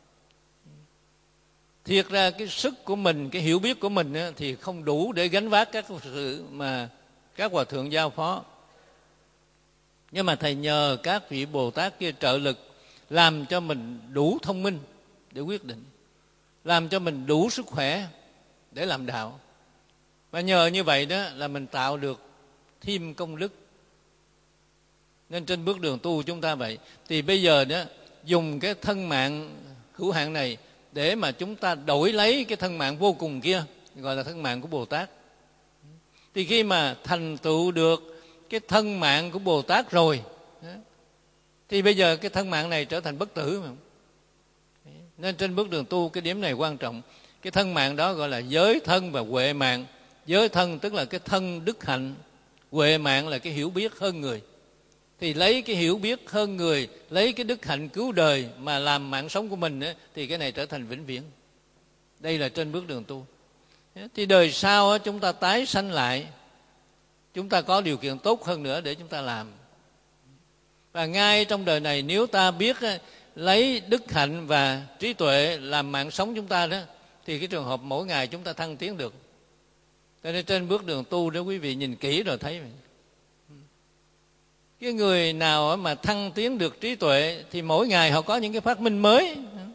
[SPEAKER 2] Thiệt ra cái sức của mình, cái hiểu biết của mình thì không đủ để gánh vác các sự mà các hòa thượng giao phó. Nhưng mà thầy nhờ các vị Bồ Tát kia trợ lực, làm cho mình đủ thông minh để quyết định, làm cho mình đủ sức khỏe để làm đạo. Và nhờ như vậy đó là mình tạo được thêm công đức. Nên trên bước đường tu chúng ta vậy. Thì bây giờ đó dùng cái thân mạng hữu hạn này để mà chúng ta đổi lấy cái thân mạng vô cùng kia, gọi là thân mạng của Bồ Tát. Thì khi mà thành tựu được cái thân mạng của Bồ Tát rồi, thì bây giờ cái thân mạng này trở thành bất tử. Nên trên bước đường tu cái điểm này quan trọng. Cái thân mạng đó gọi là giới thân và huệ mạng. Giới thân tức là cái thân đức hạnh, huệ mạng là cái hiểu biết hơn người. Thì lấy cái hiểu biết hơn người, lấy cái đức hạnh cứu đời mà làm mạng sống của mình ấy, thì cái này trở thành vĩnh viễn. Đây là trên bước đường tu. Thì đời sau chúng ta tái sanh lại, chúng ta có điều kiện tốt hơn nữa để chúng ta làm. Và ngay trong đời này nếu ta biết lấy đức hạnh và trí tuệ làm mạng sống chúng ta đó, thì cái trường hợp mỗi ngày chúng ta thăng tiến được. Cho nên trên bước đường tu đó quý vị nhìn kỹ rồi thấy vậy. Cái người nào mà thăng tiến được trí tuệ thì mỗi ngày họ có những cái phát minh mới.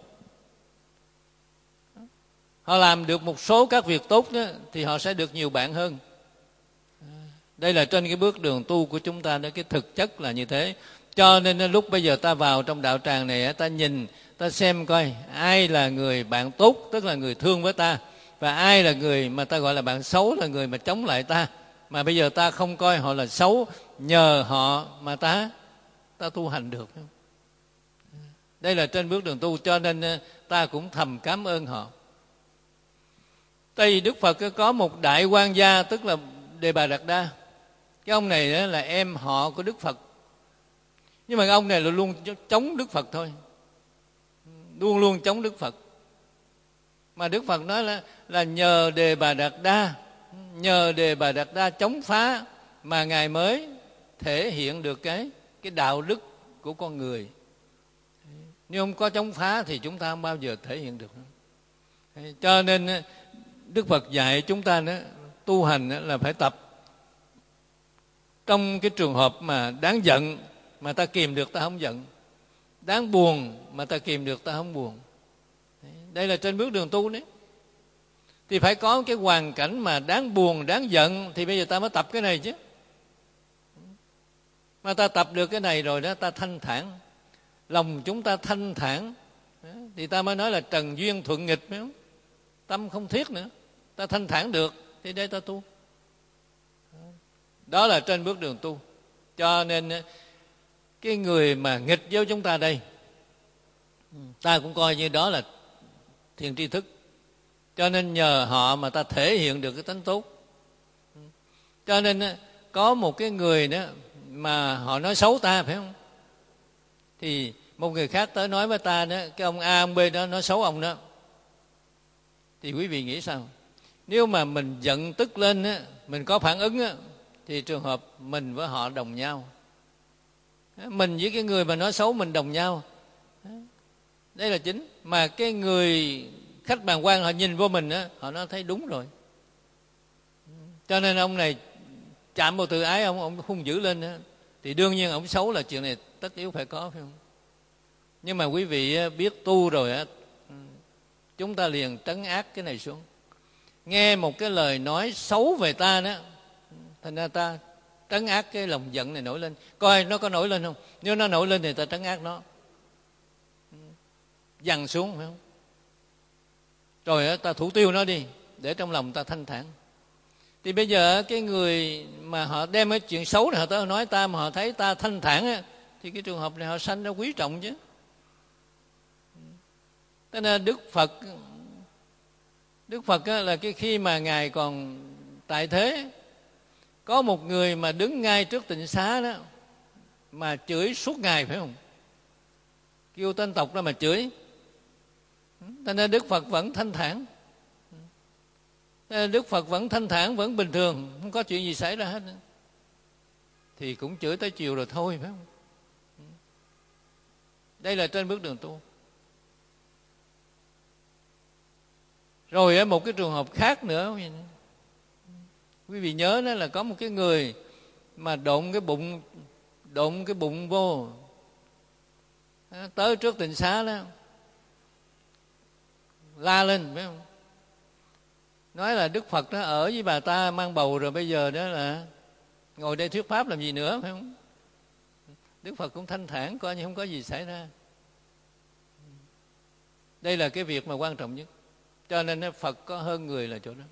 [SPEAKER 2] Họ làm được một số các việc tốt đó, thì họ sẽ được nhiều bạn hơn. Đây là trên cái bước đường tu của chúng ta đó, cái thực chất là như thế. Cho nên lúc bây giờ ta vào trong đạo tràng này, ta nhìn, ta xem coi ai là người bạn tốt, tức là người thương với ta, và ai là người mà ta gọi là bạn xấu, là người mà chống lại ta. Mà bây giờ ta không coi họ là xấu, nhờ họ mà ta ta tu hành được. Đây là trên bước đường tu, cho nên ta cũng thầm cảm ơn họ. Tại vì Đức Phật có một đại quan gia, tức là Đề Bà Đạt Đa. Cái ông này là em họ của Đức Phật. Nhưng mà ông này là luôn chống Đức Phật thôi, luôn luôn chống Đức Phật. Mà Đức Phật nói là là nhờ Đề Bà Đạt Đa, nhờ Đề Bà Đạt Đa chống phá mà Ngài mới thể hiện được cái cái đạo đức của con người. Nếu không có chống phá thì chúng ta không bao giờ thể hiện được. Cho nên Đức Phật dạy chúng ta đó, tu hành là phải tập. Trong cái trường hợp mà đáng giận mà ta kìm được ta không giận, đáng buồn mà ta kìm được ta không buồn. Đây là trên bước đường tu đấy. Thì phải có cái hoàn cảnh mà đáng buồn, đáng giận, thì bây giờ ta mới tập cái này chứ. Mà ta tập được cái này rồi đó, ta thanh thản, lòng chúng ta thanh thản, thì ta mới nói là trần duyên thuận nghịch, phải không? Tâm không thiết nữa, ta thanh thản được thì đây ta tu. Đó là trên bước đường tu. Cho nên cái người mà nghịch với chúng ta đây, ta cũng coi như đó là thiện tri thức. Cho nên nhờ họ mà ta thể hiện được cái tánh tốt. Cho nên có một cái người đó mà họ nói xấu ta, phải không? Thì một người khác tới nói với ta đó, cái ông A, ông B đó nói xấu ông đó, thì quý vị nghĩ sao? Nếu mà mình giận tức lên á, mình có phản ứng á, thì trường hợp mình với họ đồng nhau. Mình với cái người mà nói xấu mình đồng nhau. Đây là chính. Mà cái người khách bàn quan họ nhìn vô mình á, họ nói thấy đúng rồi. Cho nên ông này chạm vào tự ái ông, ông hung dữ lên á, thì đương nhiên ông xấu là chuyện này tất yếu phải có, phải không? Nhưng mà quý vị biết tu rồi á, chúng ta liền trấn áp cái này xuống. Nghe một cái lời nói xấu về ta đó, thành ra ta trấn áp cái lòng giận này nổi lên, coi nó có nổi lên không. Nếu nó nổi lên thì ta trấn áp nó, dằn xuống, phải không? Rồi đó, ta thủ tiêu nó đi, để trong lòng ta thanh thản. Thì bây giờ cái người mà họ đem cái chuyện xấu này họ tới nói ta, mà họ thấy ta thanh thản á, thì cái trường hợp này họ sanh ra quý trọng chứ. Thế nên Đức Phật Đức Phật á, là cái khi mà Ngài còn tại thế, có một người mà đứng ngay trước tịnh xá đó mà chửi suốt ngày, phải không? Kêu tên tộc ra mà chửi. Thế nên Đức Phật vẫn thanh thản. Thế nên Đức Phật vẫn thanh thản, vẫn bình thường, không có chuyện gì xảy ra hết nữa. Thì cũng chửi tới chiều rồi thôi, phải không? Đây là trên bước đường tu. Rồi ở một cái trường hợp khác nữa, quý vị nhớ đó là có một cái người mà độn cái bụng độn cái bụng vô, tới trước tịnh xá đó, la lên, phải không? Nói là Đức Phật đó ở với bà ta mang bầu rồi, bây giờ đó là ngồi đây thuyết pháp làm gì nữa, phải không? Đức Phật cũng thanh thản, coi như không có gì xảy ra. Đây là cái việc mà quan trọng nhất. Cho nên Phật có hơn người là chỗ đó.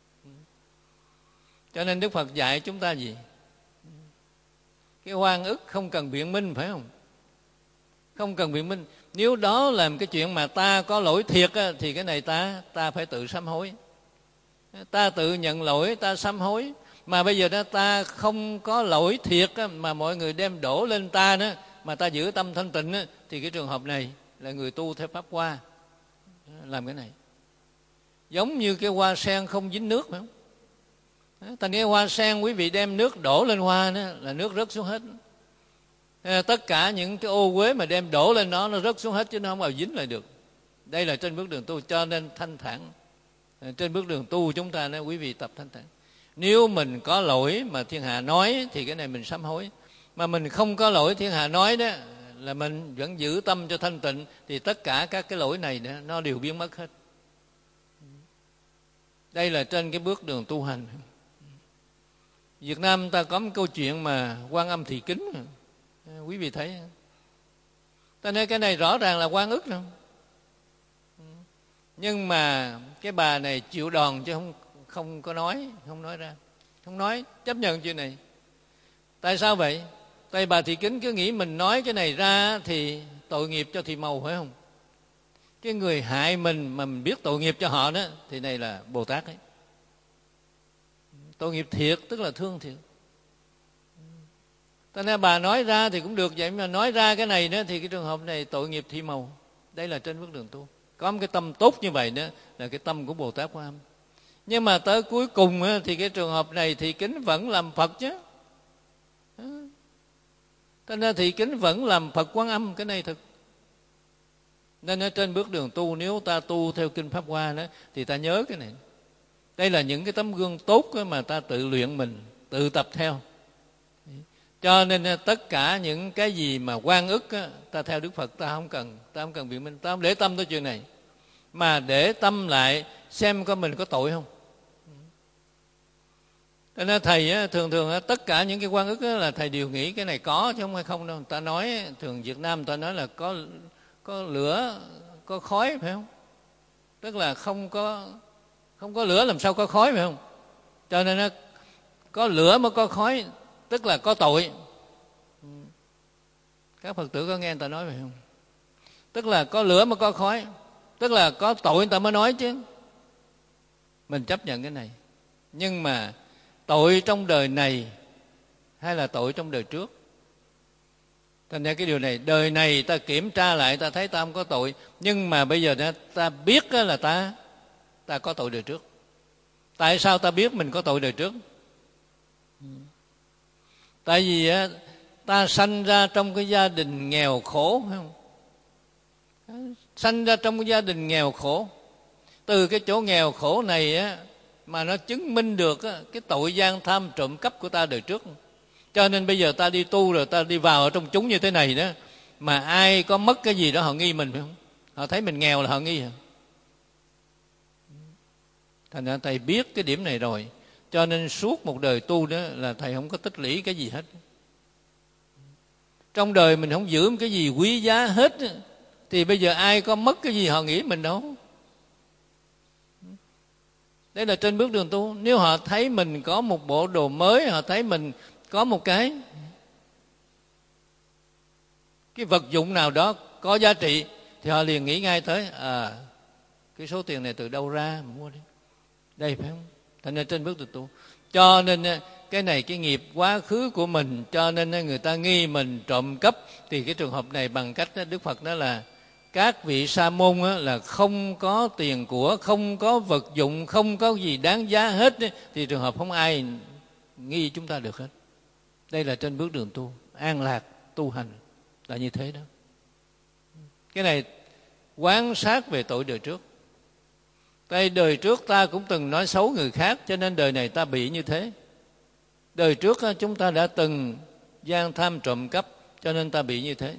[SPEAKER 2] Cho nên Đức Phật dạy chúng ta gì? Cái oan ức không cần biện minh, phải không? Không cần biện minh. Nếu đó là cái chuyện mà ta có lỗi thiệt á, thì cái này ta ta phải tự sám hối. Ta tự nhận lỗi, ta sám hối. Mà bây giờ đó ta không có lỗi thiệt á, mà mọi người đem đổ lên ta đó, mà ta giữ tâm thanh tịnh á, thì cái trường hợp này là người tu theo pháp hoa làm cái này. Giống như cái hoa sen không dính nước, phải không? Thành cái hoa sen quý vị đem nước đổ lên hoa đó, là nước rớt xuống hết. Tất cả những cái ô uế mà đem đổ lên nó, nó rớt xuống hết chứ nó không bao dính lại được. Đây là trên bước đường tu, cho nên thanh thản. Trên bước đường tu chúng ta nói quý vị tập thanh thản. Nếu mình có lỗi mà thiên hạ nói thì cái này mình sám hối. Mà mình không có lỗi thiên hạ nói đó, là mình vẫn giữ tâm cho thanh tịnh, thì tất cả các cái lỗi này đó, nó đều biến mất hết. Đây là trên cái bước đường tu hành. Việt Nam ta có một câu chuyện mà Quan Âm Thị Kính, quý vị thấy. Ta nói cái này rõ ràng là oan ức đâu. Nhưng mà cái bà này chịu đòn chứ không không có nói, không nói ra, không nói, chấp nhận chuyện này. Tại sao vậy? Tại bà Thị Kính cứ nghĩ mình nói cái này ra thì tội nghiệp cho Thị Màu, phải không? cái người hại mình mà mình biết tội nghiệp cho họ đó, thì này là Bồ Tát ấy. Tội nghiệp thiệt, tức là thương thiệt. Cho nên bà nói ra thì cũng được vậy, mà nói ra cái này đó thì cái trường hợp này tội nghiệp thị màu. Đây là trên bước đường tu. Có một cái tâm tốt như vậy đó là cái tâm của Bồ Tát Quan Âm. Nhưng mà tới cuối cùng á, thì cái trường hợp này thị kính vẫn làm Phật chứ. Cho nên thị kính vẫn làm Phật Quan Âm, cái này thực. Nên ở trên bước đường tu, nếu ta tu theo Kinh Pháp Hoa đó, thì ta nhớ cái này. Đây là những cái tấm gương tốt mà ta tự luyện mình, tự tập theo. Cho nên tất cả những cái gì mà oan ức á, ta theo Đức Phật, ta không cần, ta không cần biện minh, ta không để tâm tới chuyện này, mà để tâm lại xem coi mình có tội không. Cho nên thầy á, thường thường á, tất cả những cái oan ức á, là thầy đều nghĩ cái này có chứ không phải không đâu. Ta nói thường Việt Nam ta nói là có có lửa có khói, phải không? Tức là không có không có lửa làm sao có khói, phải không? Cho nên nó có lửa mới có khói, tức là có tội. Các Phật tử có nghe người ta nói phải không? Tức là có lửa mới có khói, tức là có tội người ta mới nói chứ. Mình chấp nhận cái này. Nhưng mà tội trong đời này hay là tội trong đời trước? Thành ra cái điều này, đời này ta kiểm tra lại, ta thấy ta không có tội, nhưng mà bây giờ ta biết là ta ta có tội đời trước. Tại sao ta biết mình có tội đời trước? Tại vì ta sanh ra trong cái gia đình nghèo khổ, phải không? Sanh ra trong cái gia đình nghèo khổ. Từ cái chỗ nghèo khổ này á, mà nó chứng minh được á, cái tội gian tham trộm cắp của ta đời trước. Cho nên bây giờ ta đi tu rồi ta đi vào ở trong chúng như thế này đó, mà ai có mất cái gì đó họ nghi mình, phải không? Họ thấy mình nghèo là họ nghi hả? Thành ra thầy biết cái điểm này rồi, cho nên suốt một đời tu đó là thầy không có tích lũy cái gì hết. Trong đời mình không giữ cái gì quý giá hết, thì bây giờ ai có mất cái gì họ nghĩ mình đâu. Đây là trên bước đường tu. Nếu họ thấy mình có một bộ đồ mới, họ thấy mình có một cái cái vật dụng nào đó có giá trị, thì họ liền nghĩ ngay tới à, cái số tiền này từ đâu ra mà mua đi đây, phải không? Thành ra trên bước đường tu, cho nên cái này cái nghiệp quá khứ của mình, cho nên người ta nghi mình trộm cắp. Thì cái trường hợp này bằng cách Đức Phật nói là các vị sa môn là không có tiền của, không có vật dụng, không có gì đáng giá hết, thì trường hợp không ai nghi chúng ta được hết. Đây là trên bước đường tu, an lạc tu hành là như thế đó. Cái này quan sát về tội đời trước. Tại đời trước ta cũng từng nói xấu người khác, cho nên đời này ta bị như thế. Đời trước chúng ta đã từng gian tham trộm cắp, cho nên ta bị như thế.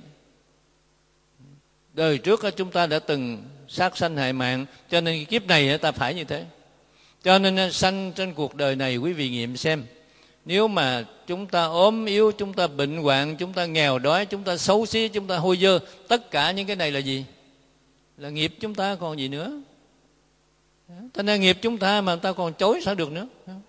[SPEAKER 2] Đời trước chúng ta đã từng sát sanh hại mạng, cho nên kiếp này ta phải như thế. Cho nên sanh trên cuộc đời này, quý vị nghiệm xem, nếu mà chúng ta ốm yếu, chúng ta bệnh hoạn, chúng ta nghèo đói, chúng ta xấu xí, chúng ta hôi dơ, tất cả những cái này là gì? Là nghiệp chúng ta, còn gì nữa. Cho nên nghiệp chúng ta mà ta còn chối sao được nữa.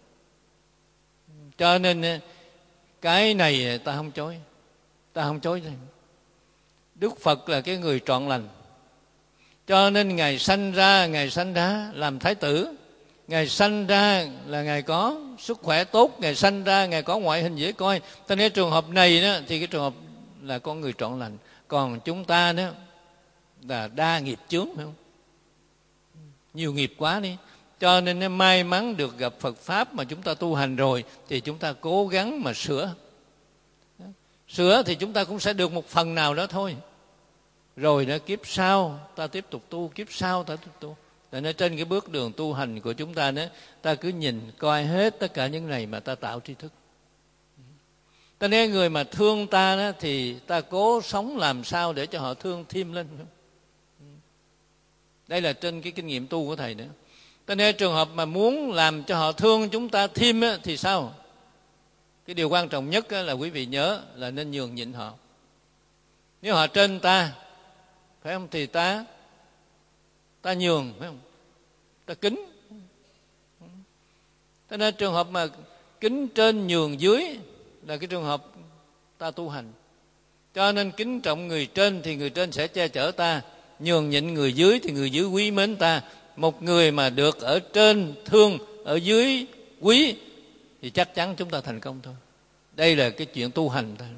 [SPEAKER 2] Cho nên cái này ta không chối, ta không chối. Đức Phật là cái người trọn lành, cho nên Ngài sanh ra, Ngài sanh ra làm Thái tử. Ngài sanh ra là Ngài có sức khỏe tốt, Ngài sanh ra Ngài có ngoại hình dễ coi. Cho nên trường hợp này đó, thì cái trường hợp là con người trọn lành. Còn chúng ta đó là đa nghiệp chướng, phải không? Nhiều nghiệp quá đi. Cho nên may mắn được gặp Phật Pháp mà chúng ta tu hành rồi, thì chúng ta cố gắng mà sửa. Sửa thì chúng ta cũng sẽ được một phần nào đó thôi. Rồi đó kiếp sau ta tiếp tục tu, kiếp sau ta tiếp tục tu. Tại nên trên cái bước đường tu hành của chúng ta đó, ta cứ nhìn coi hết tất cả những này mà ta tạo tri thức. Ta nên người mà thương ta đó, thì ta cố sống làm sao để cho họ thương thêm lên. Đây là trên cái kinh nghiệm tu của thầy nữa. Ta nên trường hợp mà muốn làm cho họ thương chúng ta thêm á, thì sao? Cái điều quan trọng nhất á, là quý vị nhớ là nên nhường nhịn họ. Nếu họ trên ta, phải không, thì ta ta nhường, phải không? Ta kính. Cho nên trường hợp mà kính trên nhường dưới là cái trường hợp ta tu hành. Cho nên kính trọng người trên thì người trên sẽ che chở ta, nhường nhịn người dưới thì người dưới quý mến ta. Một người mà được ở trên thương, ở dưới quý thì chắc chắn chúng ta thành công thôi. Đây là cái chuyện tu hành thôi.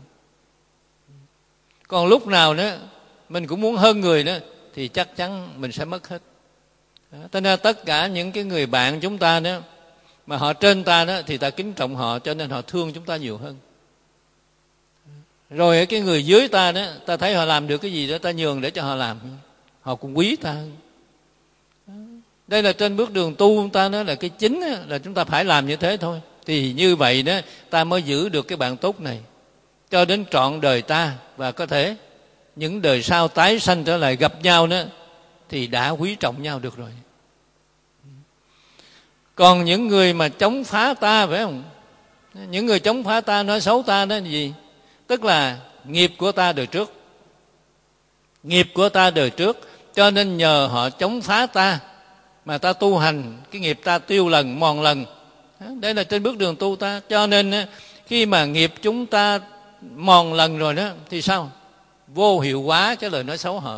[SPEAKER 2] Còn lúc nào đó mình cũng muốn hơn người đó thì chắc chắn mình sẽ mất hết. Cho nên tất cả những cái người bạn chúng ta đó mà họ trên ta đó thì ta kính trọng họ, cho nên họ thương chúng ta nhiều hơn. Rồi ở cái người dưới ta đó, ta thấy họ làm được cái gì đó, ta nhường để cho họ làm, họ cũng quý ta hơn. Đây là trên bước đường tu chúng ta, đó là cái chính đó, là chúng ta phải làm như thế thôi. Thì như vậy đó ta mới giữ được cái bạn tốt này cho đến trọn đời ta, và có thể những đời sau tái sanh trở lại gặp nhau đó thì đã quý trọng nhau được rồi. Còn những người mà chống phá ta, phải không? Những người chống phá ta, nói xấu ta đó là gì? Tức là nghiệp của ta đời trước. Nghiệp của ta đời trước, cho nên nhờ họ chống phá ta mà ta tu hành, cái nghiệp ta tiêu lần, mòn lần. Đây là trên bước đường tu ta. Cho nên khi mà nghiệp chúng ta mòn lần rồi đó thì sao? Vô hiệu hóa cái lời nói xấu họ.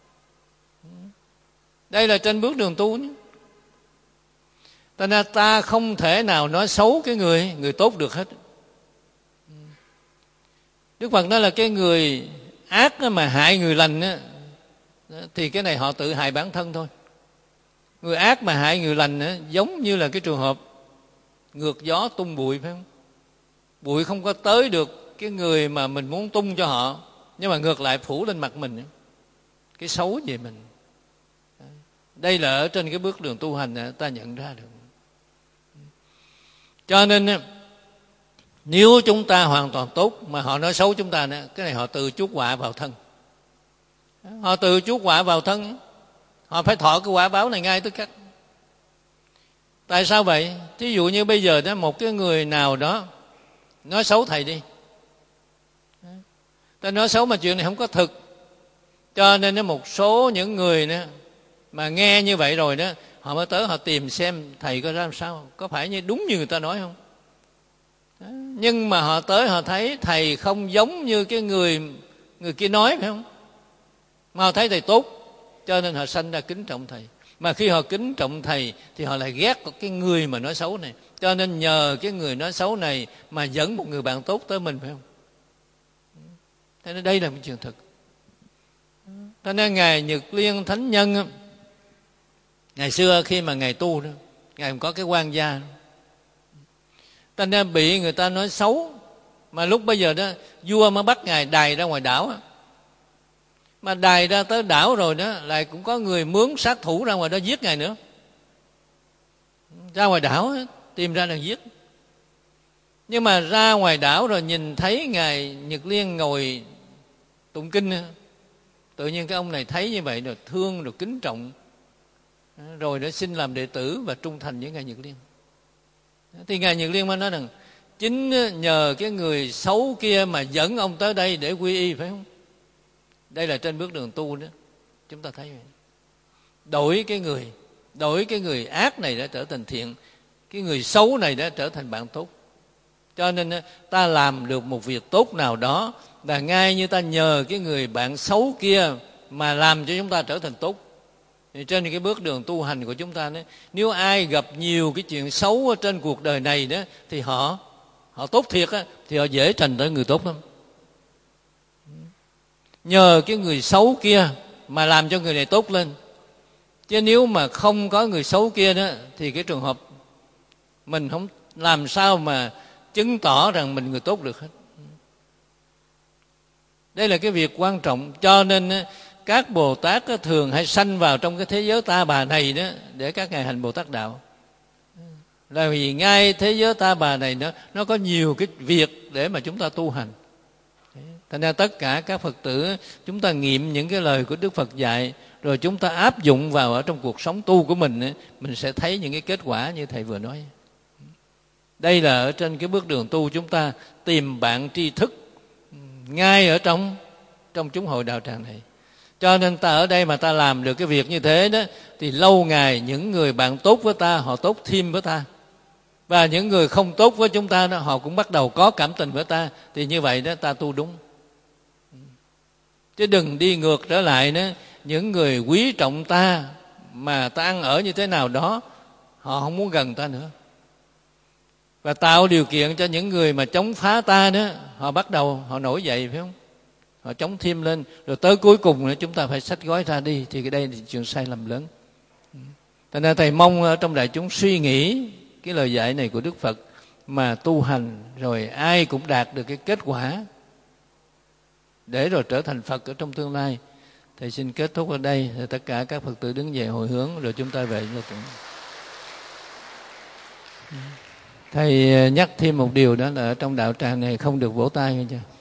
[SPEAKER 2] Đây là trên bước đường tu. Cho nên ta không thể nào nói xấu cái người người tốt được hết. Đức Phật nói là cái người ác mà hại người lành á, thì cái này họ tự hại bản thân thôi. Người ác mà hại người lành á, giống như là cái trường hợp ngược gió tung bụi, phải không? Bụi không có tới được cái người mà mình muốn tung cho họ, nhưng mà ngược lại phủ lên mặt mình cái xấu về mình. Đây là ở trên cái bước đường tu hành ta nhận ra được. Cho nên nếu chúng ta hoàn toàn tốt mà họ nói xấu chúng ta, cái này họ tự chuốc họa vào thân. Họ tự chuốc họa vào thân. Họ phải thọ cái quả báo này ngay tức khắc. Tại sao vậy? Thí dụ như bây giờ đó, một cái người nào đó nói xấu thầy đi, ta nói xấu mà chuyện này không có thực, cho nên một số những người đó mà nghe như vậy rồi đó, họ mới tới họ tìm xem thầy có ra làm sao, có phải như đúng như người ta nói không. Đó. Nhưng mà họ tới họ thấy thầy không giống như cái người người kia nói, phải không? Mà họ thấy thầy tốt, cho nên họ sanh ra kính trọng thầy. Mà khi họ kính trọng thầy thì họ lại ghét cái người mà nói xấu này. Cho nên nhờ cái người nói xấu này mà dẫn một người bạn tốt tới mình, phải không? Thế nên đây là một chuyện thực. Cho nên Ngài Nhật Liên Thánh Nhân, ngày xưa khi mà Ngài tu đó, Ngài có cái quan gia, cho nên bị người ta nói xấu. Mà lúc bây giờ đó vua mới bắt Ngài đày ra ngoài đảo. Mà đày ra tới đảo rồi đó, lại cũng có người mướn sát thủ ra ngoài đó giết Ngài nữa. Ra ngoài đảo tìm ra là giết. Nhưng mà ra ngoài đảo rồi nhìn thấy Ngài Nhật Liên ngồi tụng kinh, tự nhiên cái ông này thấy như vậy rồi thương rồi kính trọng, rồi đã xin làm đệ tử và trung thành với Ngài Nhật Liên. Thì Ngài Nhật Liên mới nói rằng chính nhờ cái người xấu kia mà dẫn ông tới đây để quy y, phải không? Đây là trên bước đường tu đó, chúng ta thấy vậy. Đổi cái người đổi cái người ác này đã trở thành thiện, cái người xấu này đã trở thành bạn tốt. Cho nên ta làm được một việc tốt nào đó là ngay như ta nhờ cái người bạn xấu kia mà làm cho chúng ta trở thành tốt. Thì trên cái bước đường tu hành của chúng ta đó, nếu ai gặp nhiều cái chuyện xấu ở trên cuộc đời này đó, thì họ họ tốt thiệt á, thì họ dễ thành tới người tốt lắm. Nhờ cái người xấu kia mà làm cho người này tốt lên. Chứ nếu mà không có người xấu kia đó, thì cái trường hợp mình không làm sao mà chứng tỏ rằng mình người tốt được hết. Đây là cái việc quan trọng. Cho nên các Bồ Tát thường hay sanh vào trong cái thế giới ta bà này đó để các ngài hành Bồ Tát đạo. Là vì ngay thế giới ta bà này nó, nó có nhiều cái việc để mà chúng ta tu hành. Thành ra tất cả các Phật tử chúng ta nghiệm những cái lời của Đức Phật dạy, rồi chúng ta áp dụng vào ở trong cuộc sống tu của mình, mình sẽ thấy những cái kết quả như thầy vừa nói. Đây là ở trên cái bước đường tu chúng ta tìm bạn tri thức ngay ở trong trong chúng hội đạo tràng này. Cho nên ta ở đây mà ta làm được cái việc như thế đó, thì lâu ngày những người bạn tốt với ta họ tốt thêm với ta, và những người không tốt với chúng ta đó, họ cũng bắt đầu có cảm tình với ta. Thì như vậy đó ta tu đúng. Chứ đừng đi ngược trở lại đó, những người quý trọng ta mà ta ăn ở như thế nào đó, họ không muốn gần ta nữa. Và tạo điều kiện cho những người mà chống phá ta đó, họ bắt đầu họ nổi dậy, phải không? Họ chống thêm lên, rồi tới cuối cùng nữa chúng ta phải xách gói ra đi. Thì cái đây là chuyện sai lầm lớn. Thành ra thầy mong ở trong đại chúng suy nghĩ cái lời dạy này của Đức Phật mà tu hành, rồi ai cũng đạt được cái kết quả để rồi trở thành Phật ở trong tương lai. Thầy xin kết thúc ở đây. Rồi tất cả các Phật tử đứng dậy hồi hướng, rồi chúng ta về cho tụng. Thầy nhắc thêm một điều, đó là ở trong đạo tràng này không được vỗ tay nghe chưa?